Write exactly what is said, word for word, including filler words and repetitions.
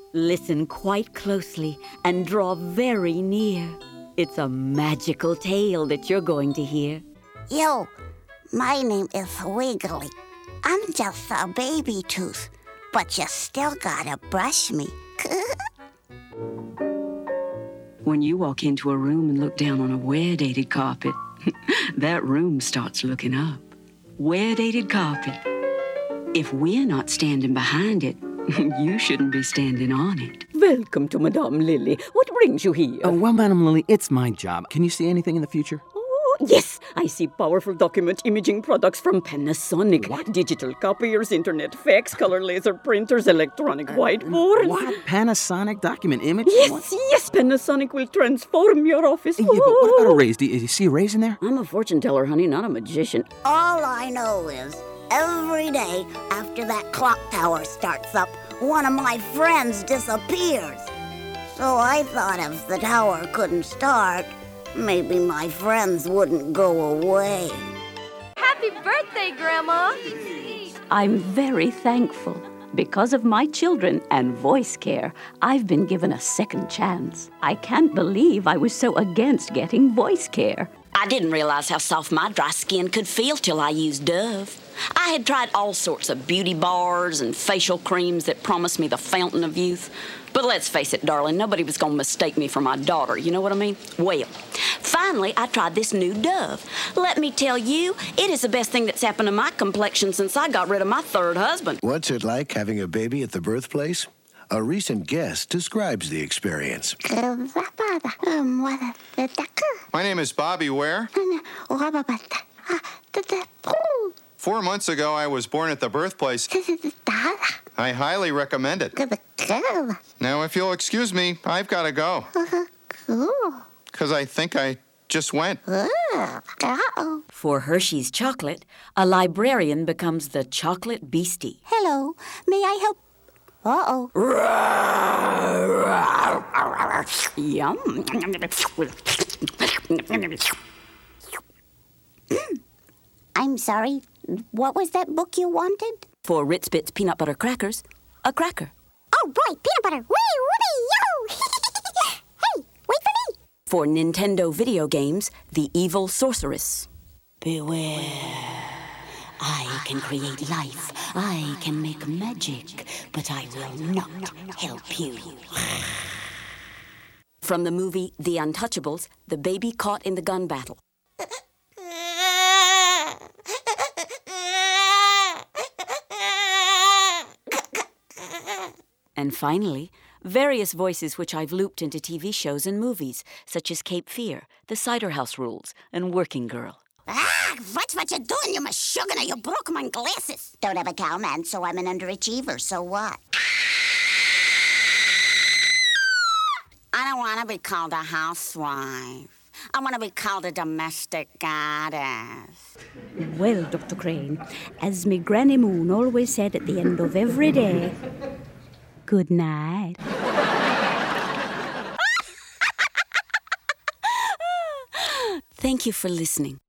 Listen quite closely and draw very near. It's a magical tale that you're going to hear. Yo, my name is Wiggly. I'm just a baby tooth, but you still gotta brush me. When you walk into a room and look down on a wear-dated carpet, that room starts looking up. Wear-dated carpet. If we're not standing behind it, you shouldn't be standing on it. Welcome to Madame Lily. What brings you here? Oh, well, Madame Lily, it's my job. Can you see anything in the future? Oh, yes. I see powerful document imaging products from Panasonic. What? Digital copiers, internet fax, color laser printers, electronic whiteboards. What? Panasonic document image? Yes, What? yes. Panasonic will transform your office. Yeah, but what about a raise? Do you, do you see a raise in there? I'm a fortune teller, honey, not a magician. All I know is every day after that clock tower starts up, one of my friends disappears. So I thought if the tower couldn't start, maybe my friends wouldn't go away. Happy birthday, Grandma! I'm very thankful. Because of my children and voice care, I've been given a second chance. I can't believe I was so against getting voice care. I didn't realize how soft my dry skin could feel till I used Dove. I had tried all sorts of beauty bars and facial creams that promised me the fountain of youth. But let's face it, darling, nobody was going to mistake me for my daughter, you know what I mean? Well, finally, I tried this new Dove. Let me tell you, it is the best thing that's happened to my complexion since I got rid of my third husband. What's it like having a baby at the birthplace? A recent guest describes the experience. My name is Bobby Ware. Four months ago, I was born at the birthplace. I highly recommend it. Now, if you'll excuse me, I've got to go. Because I think I just went. For Hershey's chocolate, a librarian becomes the chocolate beastie. Hello, may I help? Uh-oh. Yum. I'm sorry, what was that book you wanted? For Ritz Bits peanut butter crackers, a cracker. Oh, right, peanut butter. Wee, wee, yo! Hey, wait for me! For Nintendo video games, the evil sorceress. Beware. I can create life. I can make magic. But I will not help you. From the movie The Untouchables, the baby caught in the gun battle. And finally, various voices which I've looped into T V shows and movies, such as Cape Fear, The Cider House Rules, and Working Girl. Ah, what's what you doing, you mashugana? You broke my glasses. Don't have a cow, man, so I'm an underachiever, so what? I don't want to be called a housewife. I want to be called a domestic goddess. Well, Doctor Crane, as me Granny Moon always said at the end of every day, good night. Thank you for listening.